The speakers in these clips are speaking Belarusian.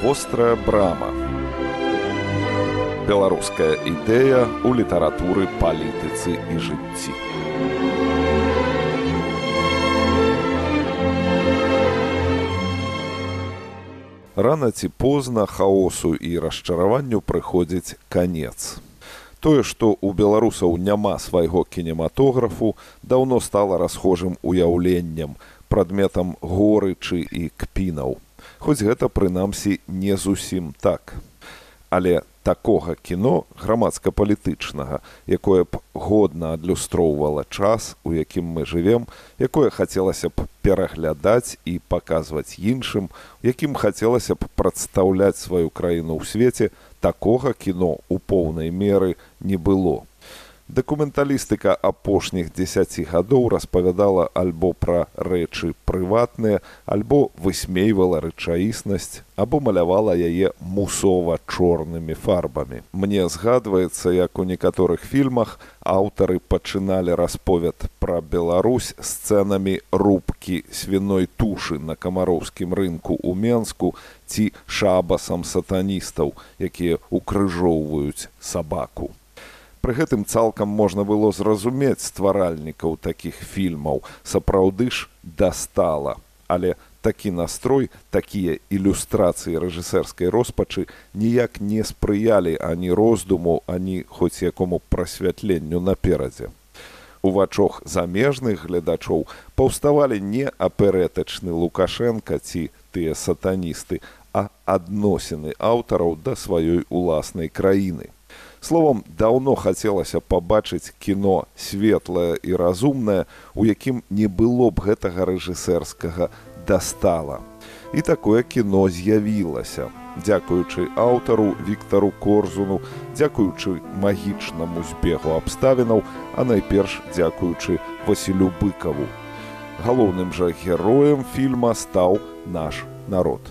Вострая брама. Беларуская ідэя ў літаратуры, палітыцы і жыцці. Рана ці позна хаосу і расчараванню прыходзіць канец. Тое, што ў беларусаў няма свайго кінематографу, даўно стала расхожым уяўленнем, прадметам горычы і кпінаў. Хоць гэта, прынамсі, не зусім так. Але такога кіно грамадска-палітычнага, якое б годна адлюстроўвала час, у якім мы жывем, якое хацелася б пераглядаць і паказваць іншым, якім хацелася б прадстаўляць сваю краіну ў свеце, такога кіно ў поўнай меры не было. Дакументалістыка апошніх 10 гадоў распавядала альбо пра рэчы прыватныя, альбо высмейвала рэчаіснасць, або малявала яе мусова-чорнымі фарбамі. Мне згадваецца, як у некаторых фільмах аўтары пачыналі расповед пра Беларусь сцэнамі рубкі свіной тушы на камароўскім рынку ў Менску ці шабасам сатаністаў, якія укрыжоўваюць сабаку. Пры гэтым цалкам можна было зразумець стваральнікаў такіх фільмаў, сапраўды ж дастала. Але такі настрой, такія ілюстрацыі рэжысэрскай роспачы ніяк не спрыялі ані роздуму, ані хоць якому прасвятленню наперадзе. У вачах замежных гледачоў паўставалі не аперэтачны Лукашенка ці тыя сатаністы, а адносіны аўтараў да сваёй уласнай краіны. Словом, даўно хацелася пабачыць кіно светлае і разумнае, у якім не было б гэтага рэжысэрскага дастала. І такое кіно з'явілася. Дзякуючы аўтару Віктару Корзуну, дзякуючы магічнаму збегу абставінаў, а найперш дзякуючы Васілю Быкаву. Галоўным жа героем фільма стаў наш народ.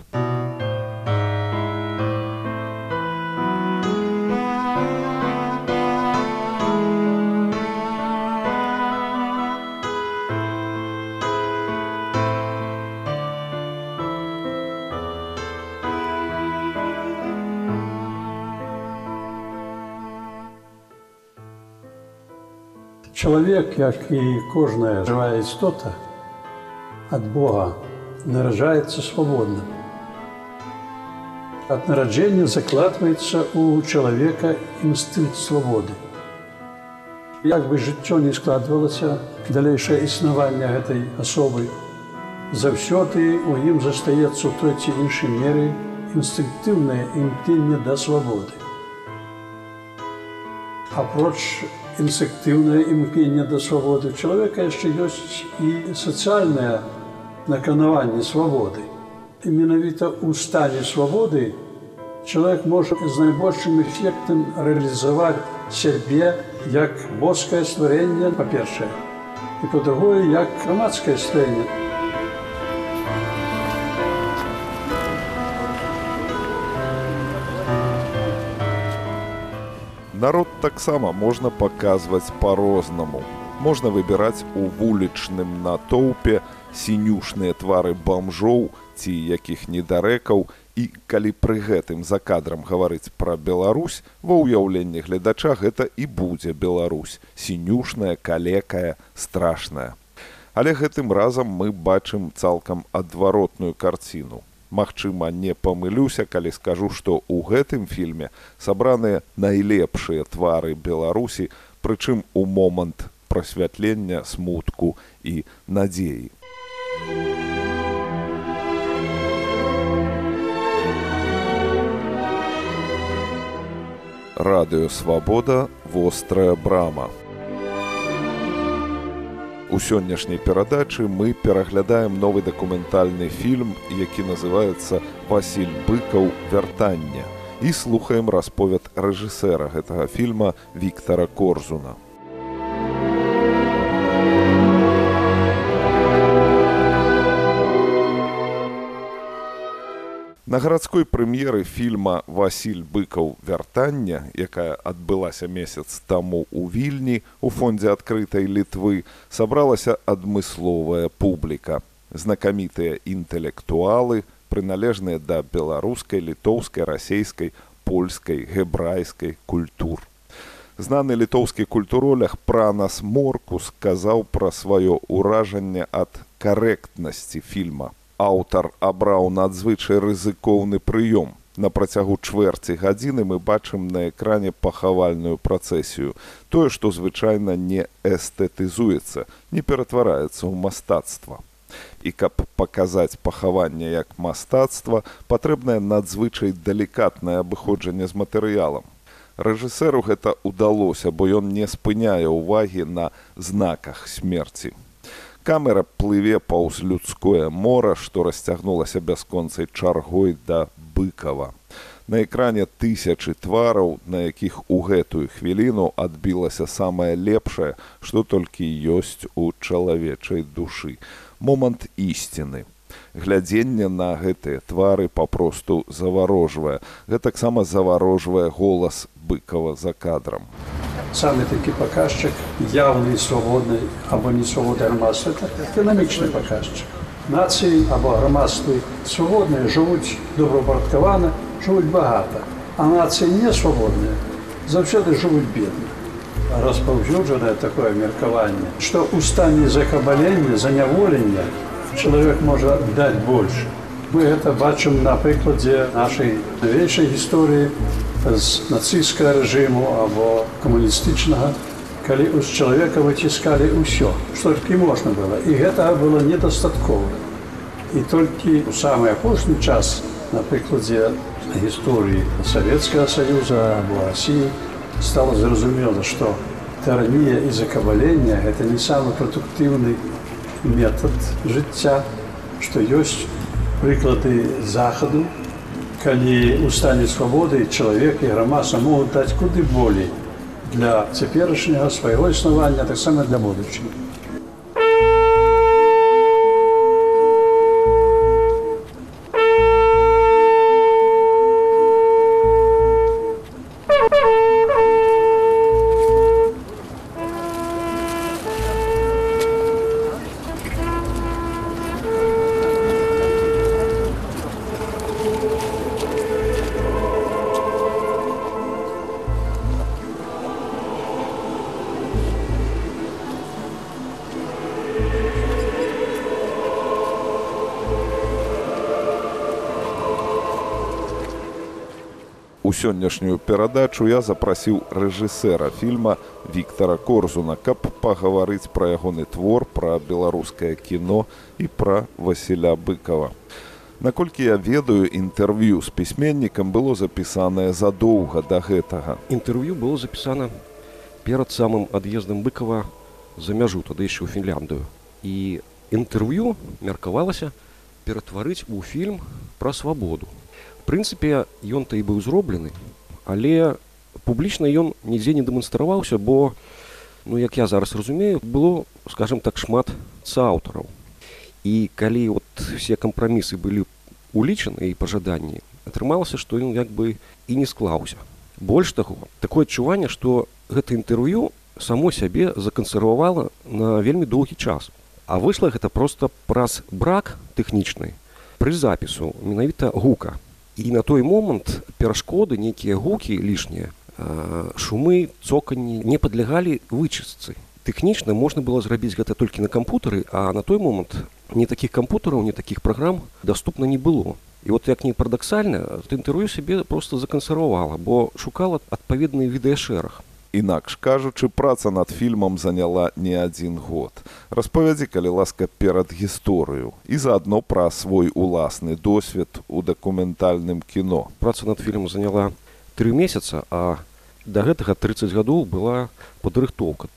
Чалавек, як і кожная жывая істота, ад Бога нараджаецца свабодным. Ад нараджэння закладваецца ў чалавека інстынкт свабоды. Як бы жыццё не складвалася, далейшае існаванне гэтай асобы, заўсёды ў ім застаецца ў той ці іншай меры інстынктыўнае імкненне да свабоды. Апроч інстынктыўнае імкненне да свабоды, у чалавека яшчэ ёсць і сацыяльнае наканаванне свабоды. І менавіта ў стане свабоды чалавек можа з найбольшым эфектам рэалізаваць сябе як боскае стварэнне, па-першае, і па-другое, як грамадскае стварэнне. Народ таксама можна паказваць па-рознаму. Можна выбіраць у вулічным натоўпе сінюшныя твары бамжоў ці якіх недарэкаў, і калі пры гэтым за кадрам гаварыць пра Беларусь, ва ўяўленні гледача гэта і будзе Беларусь, сінюшная, калекая, страшная. Але гэтым разам мы бачым цалкам адваротную карціну. Магчыма, не памылюся, калі скажу, што ў гэтым фільме сабраныя найлепшыя твары Беларусі, прычым у момант прасвятлення, смутку і надзеі. Радыё Свабода, вострая брама. У сённяшняй перадачы мы пераглядаем новы дакументальны фільм, які называецца «Васіль Быкаў. Вяртанне», і слухаем расповед рэжысэра гэтага фільма Віктара Корзуна. На гарадской прэм'еры фільма «Васіль Быкаў. Вяртанне», якая адбылася месяц таму ў Вільні у фондзе адкрытай Літвы, сабралася адмысловая публіка. Знакамітыя інтэлектуалы, прыналежныя да беларускай, літоўскай, расейскай, польскай, гебрайскай культур. Знаны літоўскі культуролог Пранас Моркус сказаў пра сваё ўражанне ад карэктнасці фільма. Аўтар абраў надзвычай рызыкоўны прыём. На працягу чвэрці гадзіны мы бачым на экране пахавальную працэсію. Тое, што звычайна не эстэтызуецца, не ператвараецца ў мастацтва. І каб паказаць пахаванне як мастацтва, патрэбнае надзвычай далікатнае абыходжанне з матэрыялам. Рэжысэру гэта ўдалося, бо ён не спыняе ўвагі на знаках смерці. Камера плыве паўз людское мора, што расцягнулася бясконцай чаргой да Быкава. На экране тысячы твараў, на якіх у гэтую хвіліну адбілася самае лепшае, што толькі ёсць у чалавечай душы. Момант ісціны. Глядзенне на гэтыя твары папросту заварожвае. Гэтаксама заварожвае голас Быкава за кадрам. Самый таки показчик явный, свободный або не свободный громадства – это экономичный показчик. Нації або громадства свободные живуть добропорядковано, живуть багато, а нації не свободные завжди живуть бідно. Розповсюджене таке міркування, що у стані закабалення, заняволення чоловік може дати більше. Ми це бачимо на прикладі нашої новішої історії з нацистського режиму або комуністичного, коли з чоловіка витискали усе, що тільки можна було. І цього було недостатково. І тільки у самий останній час, на прикладі історії Совєтського Союзу або Росії, стало зрозуміло, що тиранія і закабалення – це не самий продуктивний метод життя, що є приклади Заходу, коли у стані свободи чоловік і громадство можуть дати куди більше для теперішнього свого існування, так само для будущого. У сённяшнюю перадачу я запрасіў рэжысэра фільма Віктара Корзуна, каб пагаварыць пра ягоны твор, пра беларускае кіно і пра Васіля Быкава. Наколькі я ведаю, інтэрв'ю з пісьменнікам было запісанае задоўга да гэтага. Інтэрв'ю было запісана перад самым ад'ездам Быкава за мяжу, тады яшчэ ў Фінляндыю. І інтэрв'ю меркавалася ператварыць у фільм пра свабоду. В прынцыпе, ён-то і быў зроблены, але публічна ён нідзе не дэманстраваўся, бо, як я зараз разумею, было, скажем так, шмат сааўтараў. І калі все кампрамісы былі улічаны і пажаданні, атрымалася, што ён як бы і не склаўся. Больш таго, такое адчуванне, што гэта інтэрв'ю само сябе закансервавала на вельмі доўгі час. А выйшла гэта проста праз брак тэхнічны пры запісу менавіта гука. І на той момант перашкоды, нейкія гукі лішнія, шумы, цоканні не падлягалі вычыстцы. Тэхнічна можна было зрабіць гэта толькі на кампутары, а на той момант ні такіх кампутараў, ні такіх праграм даступна не было. І як не парадаксальна, інтэрв'ю сябе проста закансервавала, бо шукала адпаведны відэашэраг. Інакш кажучы, праца над фільмам заняла не адзін год. Распавядзі, калі ласка, перад гісторыю і заадно пра свой уласны досвед у дакументальным кіно. Праца над фільмам заняла 3 месяца, а да гэтага 30 гадоў была падрыхтоўка.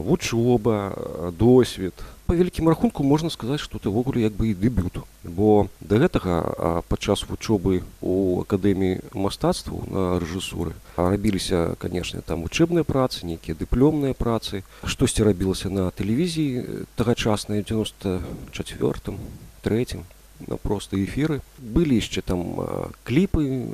Вучоба, досвед. Па вялікім рахунку можна сказаць, што это ўвогуле як бы і дэбют. Бо да гэтага падчас вучобы ў акадэміі мастацтваў на рэжысуры рабіліся, канешне, там вучэбныя працы, нейкія дыплёмныя працы. Штосьці рабілася на тэлевізіі тагачаснай, 94-м, 3-м, на проста эфіры. Былі яшчэ там кліпы,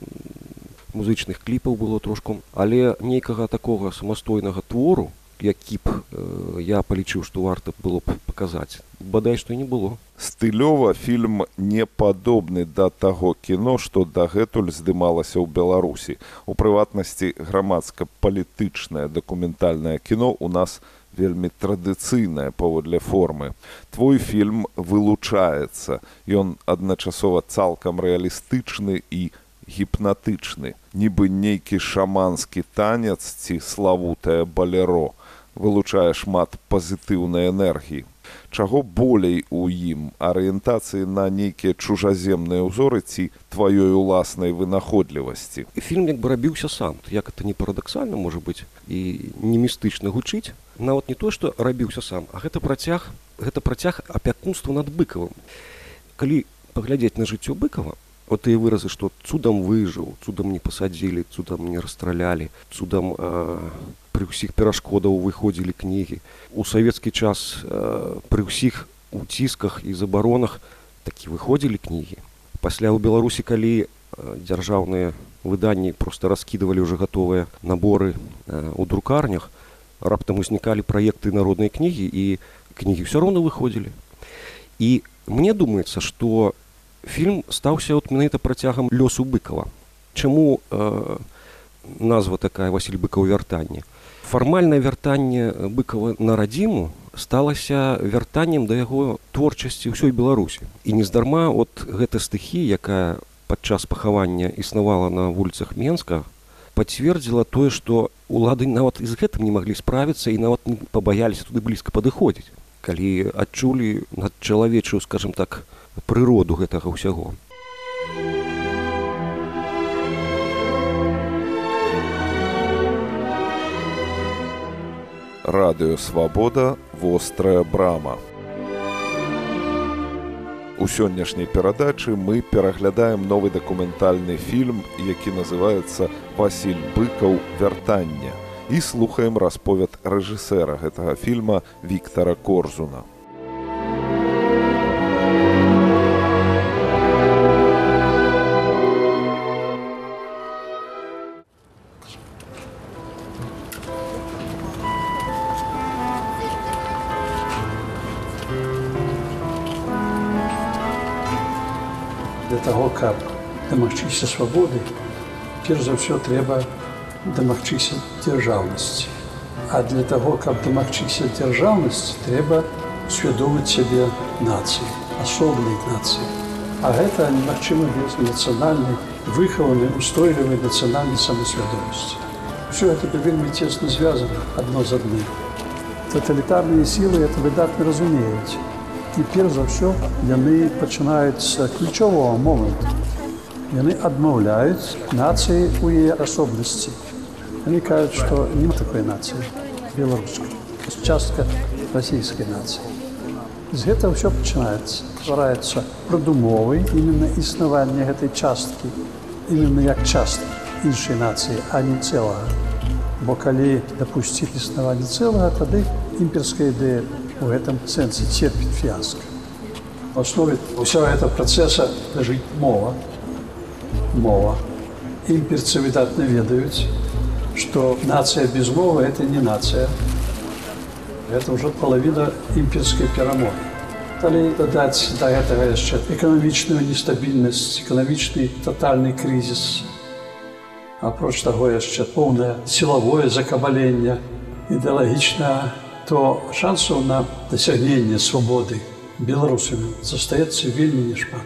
музычных кліпаў было трошку, але нейкага такога самастойнага твору, які б я палічыў, што варта было б паказаць, бадай што і не было. Стылёва фільм не падобны да таго кіно, што дагэтуль здымалася ў Беларусі. У прыватнасці, грамадска-палітычнае дакументальнае кіно ў нас вельмі традыцыйнае паводле формы. Твой фільм вылучаецца. Ён адначасова цалкам рэалістычны і гіпнатычны. Нібы нейкі шаманскі танец ці славутае балеро. Вылучае шмат пазітыўнай энергіі. Чаго болей у ім? Арыентацыі на нейкія чужаземныя ўзоры ці тваёй уласнай вынаходлівасці? Фільм як бы рабіўся сам. Як это не парадаксальна, можа быць, і не містычна гучыць. Нават не то, што рабіўся сам, а гэта працяг апякунства над Быкавым. Калі паглядзець на жыццё Быкава, вот тыя выразы, што цудам выжыў, цудам не пасадзілі, цудам не расстралялі, цудам пры ўсіх перашкодаў выходзілі кнігі. У савецкі час пры ўсіх уцісках і забаронах такі выходзілі кнігі. Пасля ў Беларусі, калі дзяржаўныя выданні проста раскідывалі ўжо гатовыя наборы ў друкарнях, раптам узнікалі праекты народнай кнігі, і кнігі ўсё роўна выходзілі. І мне думаецца, што фільм стаўся от менавіта працягам лёсу Быкава. Чаму назва такая «Васіль Быкаў вяртанне»? Фармальнае вяртанне Быкава на радзіму сталася вяртаннем да яго творчасці ўсёй Беларусі. І нездарма от гэта стыхія, якая падчас пахавання існавала на вуліцах Менска, пацвердзіла тое, што улады нават і з гэтым не маглі справіцца і нават не пабаяліся туды блізка падыходзіць, калі адчулі надчалавечую, скажам так, прыроду гэтага ўсяго. Радыё Свабода, вострая брама. У сённяшняй перадачы мы пераглядаем новы дакументальны фільм, які называецца «Васіль Быкаў вяртанне», і слухаем расповед рэжысэра гэтага фільма Віктара Корзуна. Для того, каб дамагчыся свабоды, перш за ўсё трэба дамагчыся дзяржаўнасці. А для того, каб дамагчыся дзяржаўнасці, трэба усвядоміць сябе нацыі, асобнай нацыі. А гэта немагчыма без нацыянальнай, выхаванай, устойлівай нацыянальнай самасвядомасці. Усё гэта вельмі цесна звязана адно з адным. Таталітарныя сілы гэта выдатна разумеюць. І перш за ўсё яны пачынаюць з ключового моменту. Яны адмаўляюць нацыі ў яе асобнасці. Яны кажуць, што няма такой нацыі беларускай. Частка расійскай нацыі. З гэтага ўсё пачынаецца. Ствараецца прадумовы іменно існавання гэтай часткі, іменно як часткі іншай нацыі, а не цэлага. Бо калі дапусціць існаванне цэлага, тады імперская ідэя в этом сенсе терпит фиаско. В основе всего этого процесса лежит мова. Мова. Имперцы, видатно, ведают, что нация без мовы – это не нация. Это уже половина имперской перемоги. Далее додать до этого еще экономичную нестабильность, экономичный тотальный кризис. А проч того еще полное силовое закабаление, идеологичное, то шансаў на дасягненне свабоды беларусамі застаецца вельмі няшмат.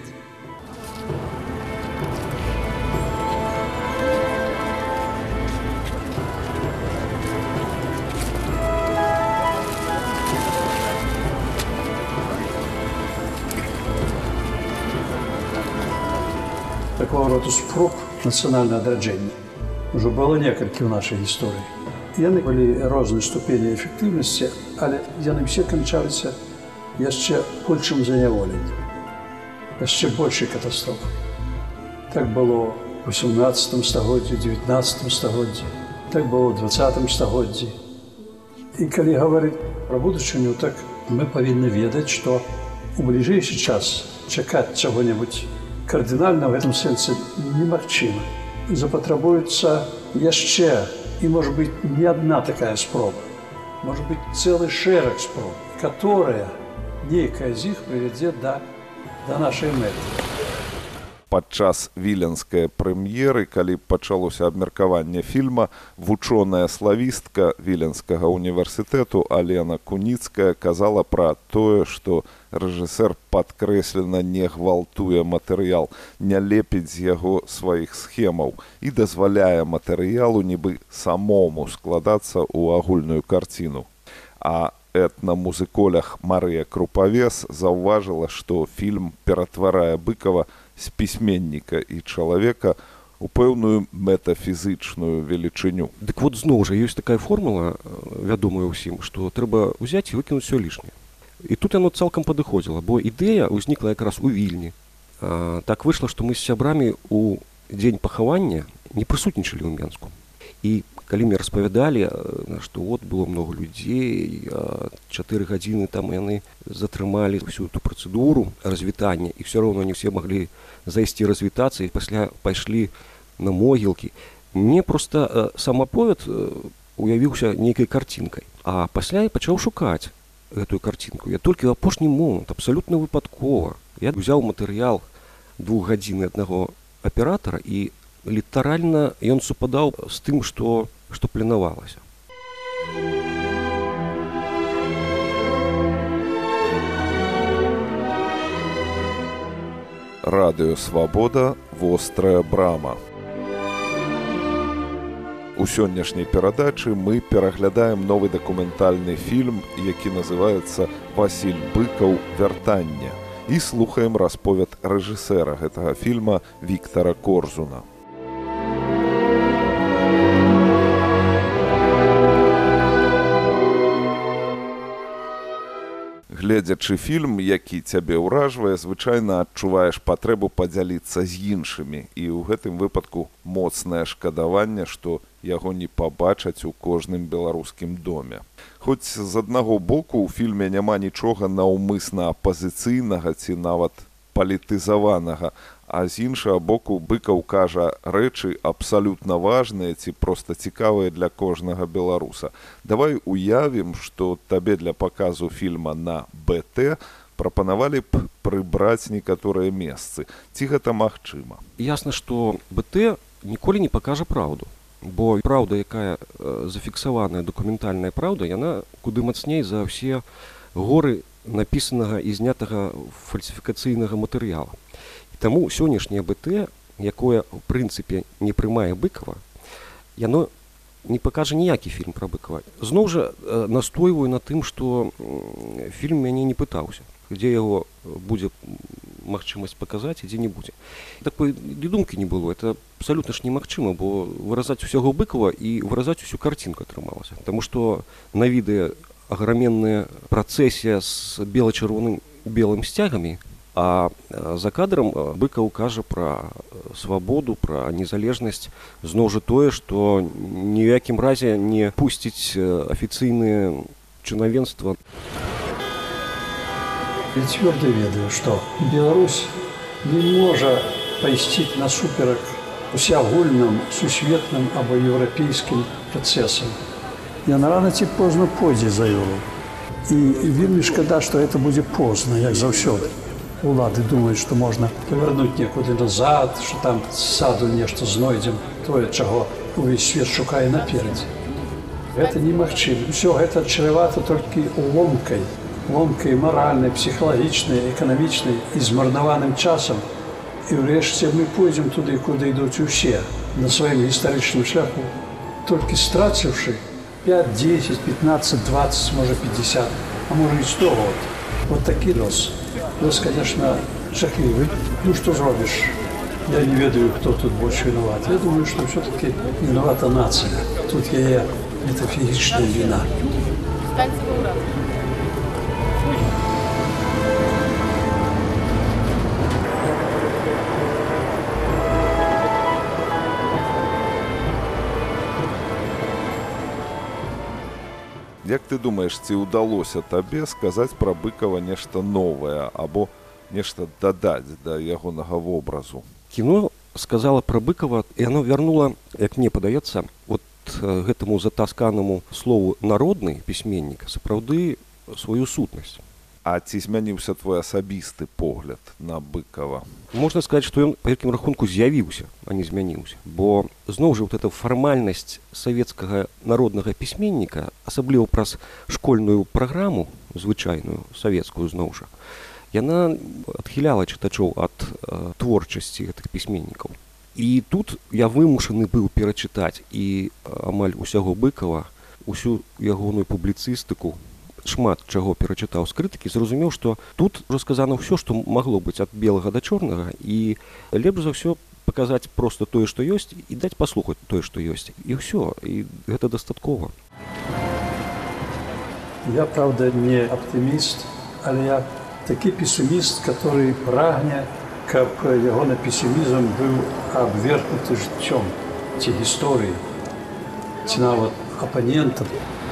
Такого роду спроб нацыянальнага адраджэння ўжо было некалькі ў нашай гісторыі. Яны былі рознай ступені эфектыўнасці, але яны все канчаліся яшчэ большым заняволеннем, яшчэ большай катастрофай. Так было ў 18 стагоддзі, 19 стагоддзі, так было ў 20 стагоддзі. І калі гаварыць пра будучыню, так мы павінны ведаць, што у бліжэйшы час чакаць чаго-небудзь кардынальна ў гэтым сэнсе немагчыма. Запатрабуецца яшчэ и, может быть, не одна такая спроба. Может быть, целый шераг спроб, которые нейкая з іх прывядзе да нашай мэты. Падчас віленскай прэм'еры, калі пачалося абмеркаванне фільма, вучоная славістка Віленскага універсітэту Алена Куніцкая казала пра тое, што рэжысэр падкрэслена не гвалтуе матэрыял, не лепіць з яго сваіх схемаў і дазваляе матэрыялу нібы самому складацца ў агульную карціну. А этна-музыколях Марыя Крупавес заўважыла, што фільм ператварае Быкава з пісьменніка і чалавека у пэўную метафізычную велічыню. Дык вот зноў жа ёсць такая формула, вядомая ўсім, што трэба ўзяць і выкінуць усё лішняе. І тут яно цалкам падыходзіла, бо ідэя ўзнікла якраз у Вільні. Так выйшла, што мы з сябрамі ў дзень пахавання не прысутнічалі ў Менску. І калі мне распавядалі, што от было много людзей, 4 гадзіны там яны затрымалі всю эту працэдуру развітання, і все роўно не все маглі зайсці развітацца і пасля пайшлі на могілкі. Мне проста сам аповед уявіўся нейкай карцінкай. А пасля я пачаў шукаць гэтую карцінку. Я толькі ў апошні момант, абсалютна выпадкова. Я ўзяў матэрыял 2 гадзіны аднаго аператара, і літаральна ён супадаў з тым, што планавалася. Радыё Свабода, вострая брама. У сённяшняй перадачы мы пераглядаем новы дакументальны фільм, які называецца «Васіль Быкаў. Вяртанне», і слухаем расповед рэжысэра гэтага фільма Віктара Корзуна. Гледзячы фільм, які цябе ўражвае, звычайна адчуваеш патрэбу падзяліцца з іншымі. І ў гэтым выпадку моцнае шкадаванне, што яго не пабачаць у кожным беларускім доме. Хоць з аднаго боку ў фільме няма нічога наўмысна апазіцыйнага ці нават палітызаванага, а з іншага боку Быкаў кажа рэчы абсалютна важныя ці проста цікавыя для кожнага беларуса. Давай уявім, што табе для паказу фільма на БТ прапанавалі б прыбраць некаторыя месцы. Ці гэта магчыма? Ясна, што БТ ніколі не пакажа праўду. Бо праўда, якая зафіксаваная дакументальная праўда, яна куды мацней за ўсе горы напісанага і знятага фальсіфікацыйнага матэрыяла. І таму сённяшняе БТ, якое ў прынцыпе не прымае Быкава, яно не пакажа ніякі фільм пра Быкава. Зноў жа настойваю на тым, што фільм мяне не пытаўся, дзе яго будзе магчымасць паказаць і дзе не будзе. Такой і думкі не было. Это абсалютна ж немагчыма, бо выразаць усяго Быкава і выразаць усю карцінку атрымалася. Таму што на відэа аграменная працэсія з бела-чырвоным белым сцягамі, а за кадрам Быкаў кажа пра свабоду, пра незалежнасць. Зноў жа тое, што ні ў якім разе не пусціць афіцыйнае чынавенства. Я цвёрда ведаю, што Беларусь не можа пайсці насуперак усеагульным, сусветным або еўрапейскім працэсам. Яна рана ці позна пойдзе за Еўропу. І вельмі шкада, што гэта будзе позна, як заўсёды. Улады думаюць, што можна павярнуць некуды назад, што там ззаду нешта знойдзем, тое, чаго увесь свет шукае наперадзе. Гэта немагчыма. Усё гэта чревата толькі ломкай маральнай, псіхалагічнай, эканамічнай і змарнаваным часам. І ўрэшце мы пойдзем туды, куды ідуць усе, на сваім гістарычным шляху, толькі страціўшы 5, 10, 15, 20, можа 50, а можа і 100 год. Вот такі лёс. Лёс, конечно, жахлівы. Ну, што зробіш? Я не ведаю, хто тут больш вінават. Я думаю, што ўсё-таки вінавата нацыя. Тут яе метафізічная віна. Як ты думаеш, ці ўдалося табе сказаць пра Быкава нешта новае або нешта дадаць да ягонага вобразу? Кіно сказала пра Быкава, і яно вярнула, як мне падаецца, от гэтаму затасканаму слову «народны» пісьменніка сапраўды сваю сутнасць. А ці змяніўся твой асабісты погляд на Быкова? Можна сказаць, што ён па якім рахунку з'явіўся, а не змяніўся. Бо зноў жа вот эта фармальнасць савецкага народнага пісьменніка, асабліва праз школьную праграму, звычайную, савецкую зноў жа, яна адхіляла чытачоў ад творчасці гэтых пісьменнікаў. І тут я вымушаны быў перачытаць і амаль усяго Быкова, усю ягоную публіцыстыку, шмат чаго перачытаў з крытыкі, зразумеў, што тут расказана ўсё, што магло быць ад белага да чорнага, і лепш за ўсё паказаць проста тое, што ёсць, і даць паслухаць тое, што ёсць. І ўсё, і гэта дастаткова. Я, правда, не аптыміст, але я такі песіміст, который прагне, каб ягоны песімізм быў абвергнуты жыццём, ці гісторыяй, ці нават апанентам.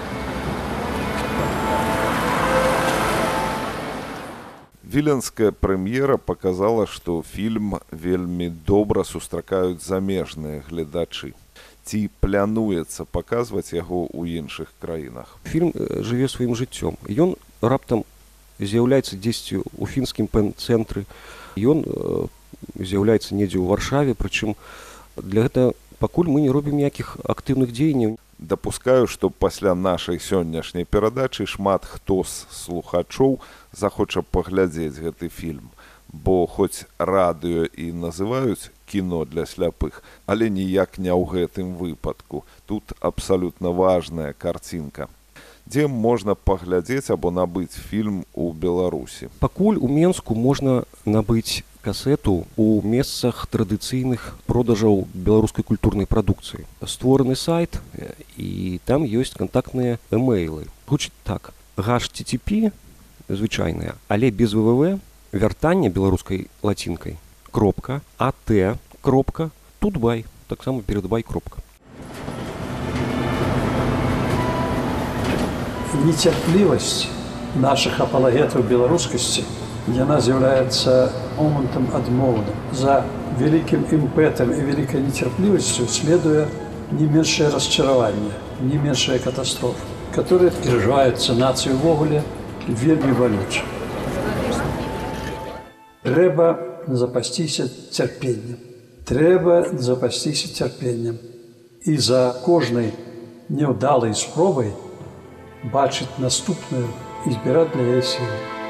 Віленская прэм'ера паказала, што фільм вельмі добра сустракаюць замежныя гледачы. Ці плануецца паказваць яго ў іншых краінах? Фільм жыве сваім жыццём. Ён раптам з'яўляецца дзесьці ў фінскім пэн-цэнтры. Ён з'яўляецца недзе ў Варшаве, прычым для гэта пакуль мы не робім ніякіх актыўных дзеянняў. Дапускаю, што пасля нашай сённяшняй перадачы шмат хто з слухачоў захоча паглядзець гэты фільм, бо хоць радыё і называюць кіно для сляпых, але ніяк не ў гэтым выпадку. Тут абсалютна важная карцінка. Дзе можна паглядзець або набыць фільм у Беларусі? Пакуль у Менску можна набыць касету ў месцах традыцыйных продажаў беларускай культурнай прадукцыі. Створаны сайт, і там ёсць кантактныя эмейлы. Гучыць так: http, звычайная, але без www, вяртанне беларускай лацінкай, .at, .tutbay, таксама перадбай, . Нетерпливость наших апологетов белорусскости, она является моментом отмовы. За великим импетом и великой нетерпливостью следует не меньшее разочарование, не меньшая катастрофа, которая переживается нацией в огуле вельми болюче. Треба запастися терпением. Треба запастися терпением. И за кожной неудалой спробой бачить наступную і збирати для її сили.